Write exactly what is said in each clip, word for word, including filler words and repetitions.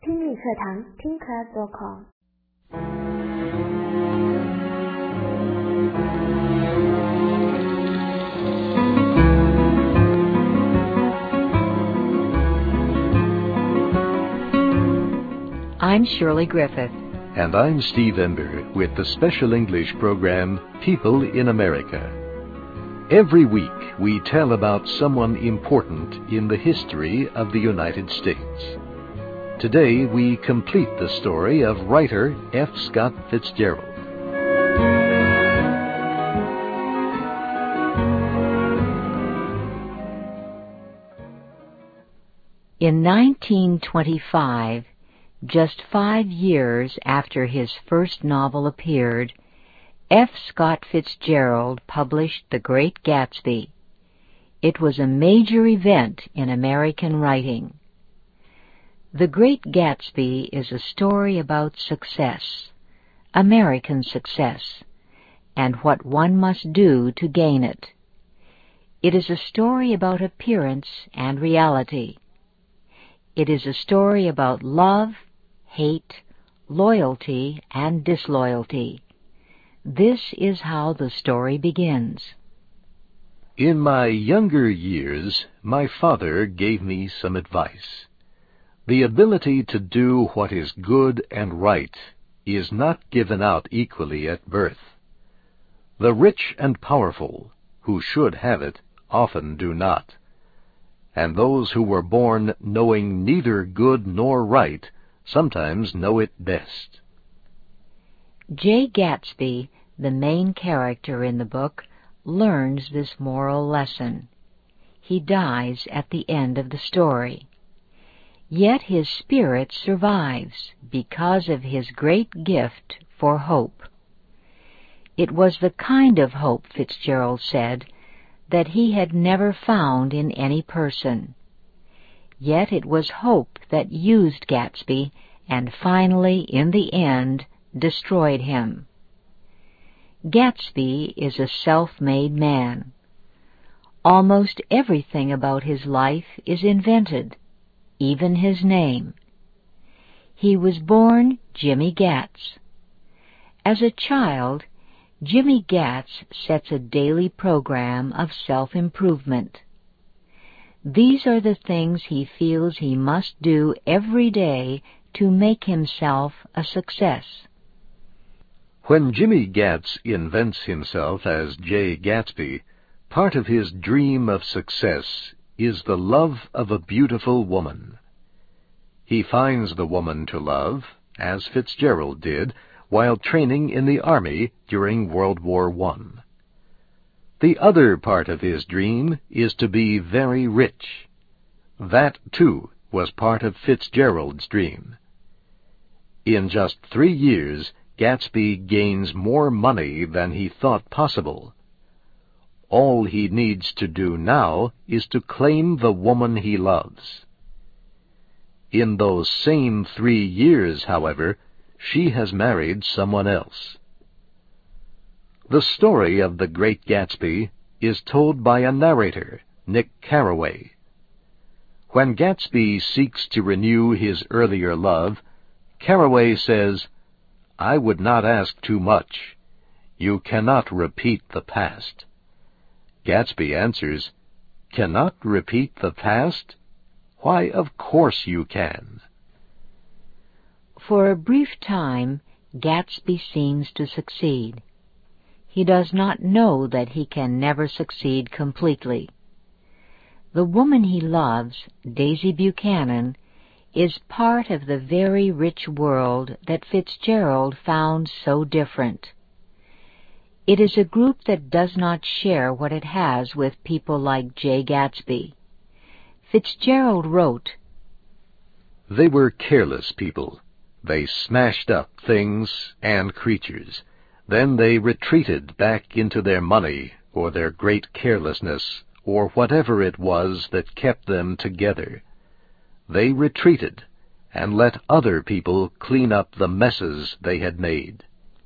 听力课堂听 class dot com。 I'm Shirley Griffith. And I'm Steve Ember with the special English program, People in America. Every week, we tell about someone important in the history of the United States. Today, we complete the story of writer F. Scott Fitzgerald. In nineteen twenty-five, just five years after his first novel appeared, F. Scott Fitzgerald published The Great Gatsby. It was a major event in American writing. The Great Gatsby is a story about success, American success, and what one must do to gain it. It is a story about appearance and reality. It is a story about love, hate, loyalty, and disloyalty. This is how the story begins. In my younger years, my father gave me some advice. The ability to do what is good and right is not given out equally at birth. The rich and powerful, who should have it, often do not. And those who were born knowing neither good nor right sometimes know it best. Jay Gatsby, the main character in the book, learns this moral lesson. He dies at the end of the story. Yet his spirit survives because of his great gift for hope. It was the kind of hope, Fitzgerald said, that he had never found in any person. Yet it was hope that used Gatsby and finally, in the end, destroyed him. Gatsby is a self-made man. Almost everything about his life is invented, even his name. He was born Jimmy Gatz. As a child, Jimmy Gatz sets a daily program of self-improvement. These are the things he feels he must do every day to make himself a success. When Jimmy Gatz invents himself as Jay Gatsby, part of his dream of success is the love of a beautiful woman. He finds the woman to love, as Fitzgerald did, while training in the Army during World War One. The other part of his dream is to be very rich. That, too, was part of Fitzgerald's dream. In just three years, Gatsby gains more money than he thought possible. All he needs to do now is to claim the woman he loves. In those same three years, however, she has married someone else. The story of The Great Gatsby is told by a narrator, Nick Carraway. When Gatsby seeks to renew his earlier love, Carraway says, "I would not ask too much. You cannot repeat the past." Gatsby answers, "Cannot repeat the past? Why, of course you can." For a brief time, Gatsby seems to succeed. He does not know that he can never succeed completely. The woman he loves, Daisy Buchanan, is part of the very rich world that Fitzgerald found so different. It is a group that does not share what it has with people like Jay Gatsby. Fitzgerald wrote, "They were careless people. They smashed up things and creatures. Then they retreated back into their money or their great carelessness or whatever it was that kept them together. They retreated and let other people clean up the messes they had made."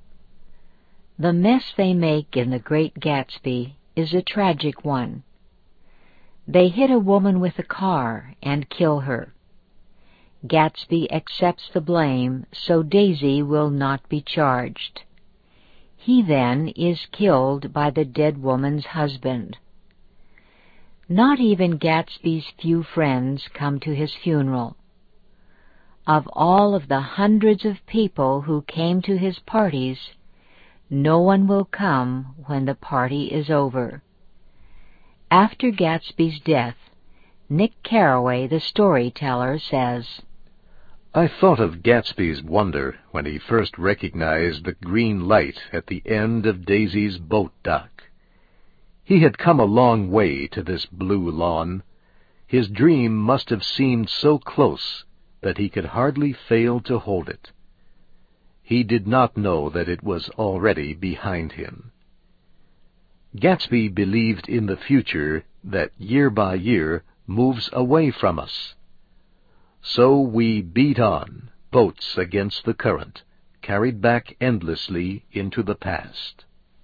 The mess they make in The Great Gatsby is a tragic one. They hit a woman with a car and kill her. Gatsby accepts the blame, so Daisy will not be charged. He then is killed by the dead woman's husband. Not even Gatsby's few friends come to his funeral. Of all of the hundreds of people who came to his parties, no one will come when the party is over. After Gatsby's death, Nick Carraway, the storyteller, says, I thought of Gatsby's wonder when he first recognized the green light at the end of Daisy's boat dock. He had come a long way to this blue lawn. His dream must have seemed so close that he could hardly fail to hold it. He did not know that it was already behind him. Gatsby believed in the future that year by year moves away from us. So we beat on, boats against the current, carried back endlessly into the past.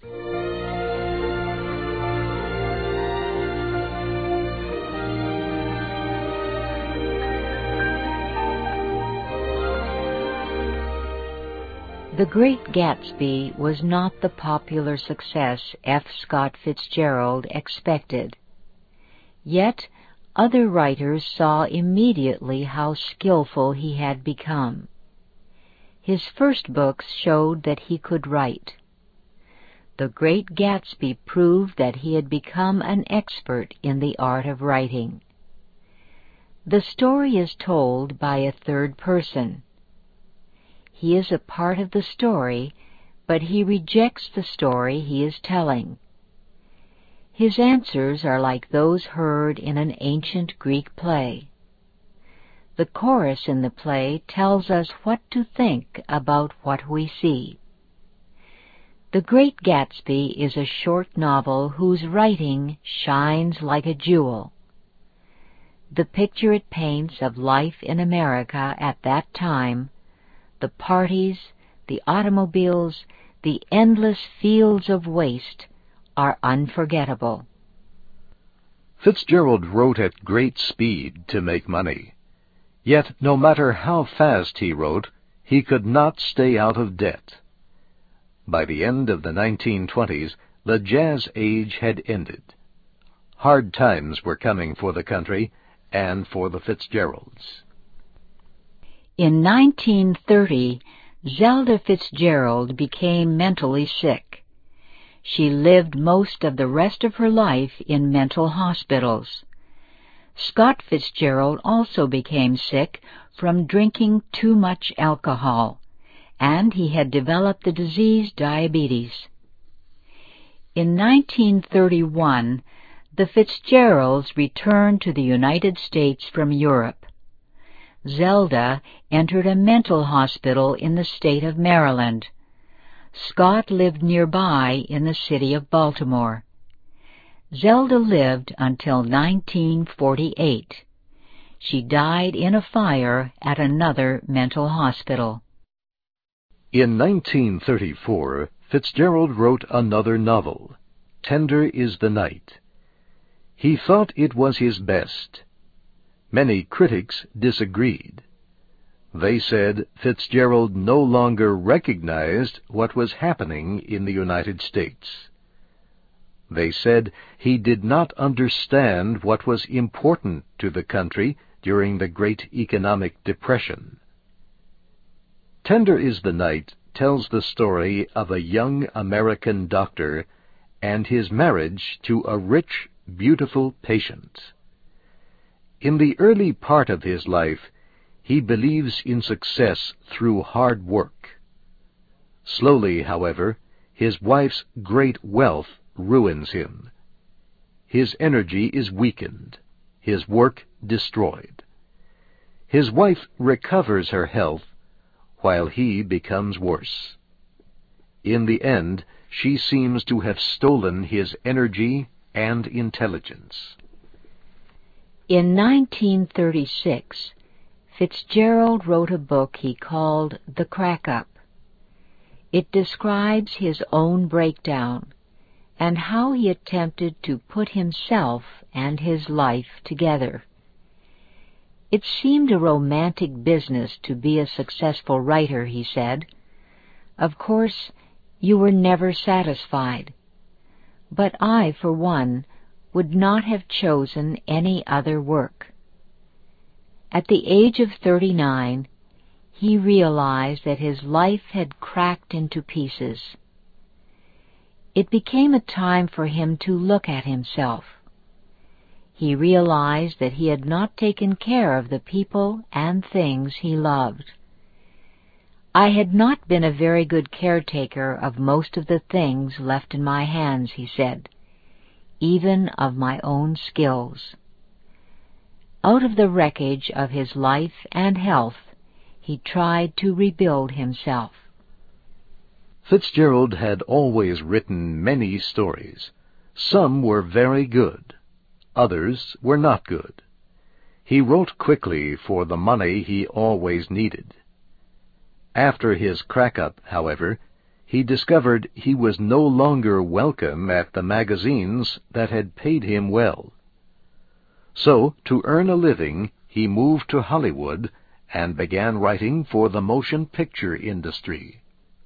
The Great Gatsby was not the popular success F. Scott Fitzgerald expected. Yet other writers saw immediately how skillful he had become. His first books showed that he could write. The Great Gatsby proved that he had become an expert in the art of writing. The story is told by a third person. He is a part of the story, but he rejects the story he is telling. His answers are like those heard in an ancient Greek play. The chorus in the play tells us what to think about what we see. The Great Gatsby is a short novel whose writing shines like a jewel. The picture it paints of life in America at that time, the parties, the automobiles, the endless fields of waste, are unforgettable. Fitzgerald wrote at great speed to make money. Yet no matter how fast he wrote, he could not stay out of debt. By the end of the nineteen twenties, the jazz age had ended. Hard times were coming for the country and for the Fitzgeralds. In nineteen thirty, Zelda Fitzgerald became mentally sick. She lived most of the rest of her life in mental hospitals. Scott Fitzgerald also became sick from drinking too much alcohol, and he had developed the disease diabetes. In nineteen thirty-one, the Fitzgeralds returned to the United States from Europe. Zelda entered a mental hospital in the state of Maryland. Scott lived nearby in the city of Baltimore. Zelda lived until nineteen forty-eight. She died in a fire at another mental hospital. In nineteen thirty-four, Fitzgerald wrote another novel, Tender is the Night. He thought it was his best. Many critics disagreed. They said Fitzgerald no longer recognized what was happening in the United States. They said he did not understand what was important to the country during the Great Economic Depression. Tender is the Night tells the story of a young American doctor and his marriage to a rich, beautiful patient. In the early part of his life, he believes in success through hard work. Slowly, however, his wife's great wealth ruins him. His energy is weakened, his work destroyed. His wife recovers her health, while he becomes worse. In the end, she seems to have stolen his energy and intelligence. In nineteen thirty-six, Fitzgerald wrote a book he called The Crack-Up. It describes his own breakdown and how he attempted to put himself and his life together. It seemed a romantic business to be a successful writer, he said. Of course, you were never satisfied. But I, for one, would not have chosen any other work. At the age of thirty-nine, he realized that his life had cracked into pieces. It became a time for him to look at himself. He realized that he had not taken care of the people and things he loved. I had not been a very good caretaker of most of the things left in my hands, he said, even of my own skills. Out of the wreckage of his life and health, he tried to rebuild himself. Fitzgerald had always written many stories. Some were very good. Others were not good. He wrote quickly for the money he always needed. After his crack-up, however, he discovered he was no longer welcome at the magazines that had paid him well. So, to earn a living, he moved to Hollywood and began writing for the motion picture industry.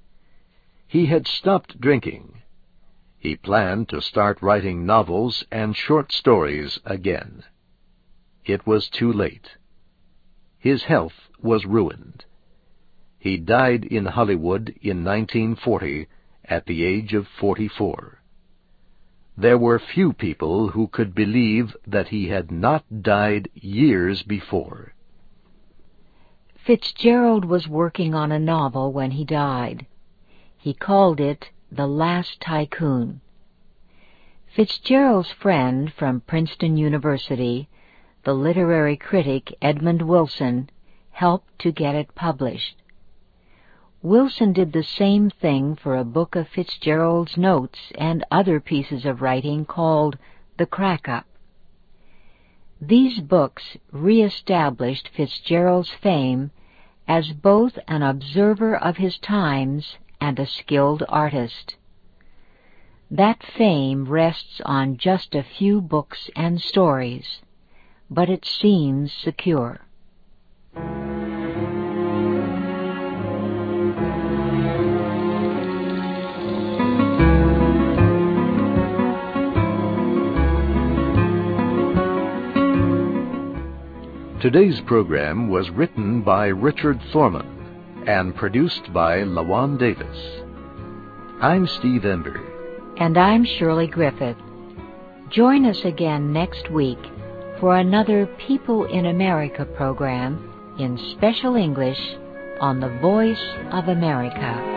He had stopped drinking. He planned to start writing novels and short stories again. It was too late. His health was ruined. He died in Hollywood in nineteen forty at the age of forty-four. There were few people who could believe that he had not died years before. Fitzgerald was working on a novel when he died. He called it The Last Tycoon. Fitzgerald's friend from Princeton University, the literary critic Edmund Wilson, helped to get it published. Wilson did the same thing for a book of Fitzgerald's notes and other pieces of writing called The Crack-Up. These books re-established Fitzgerald's fame as both an observer of his times and a skilled artist. That fame rests on just a few books and stories, but it seems secure. Today's program was written by Richard Thorman and produced by Lawan Davis. I'm Steve Ember. And I'm Shirley Griffith. Join us again next week for another People in America program in special English on the Voice of America.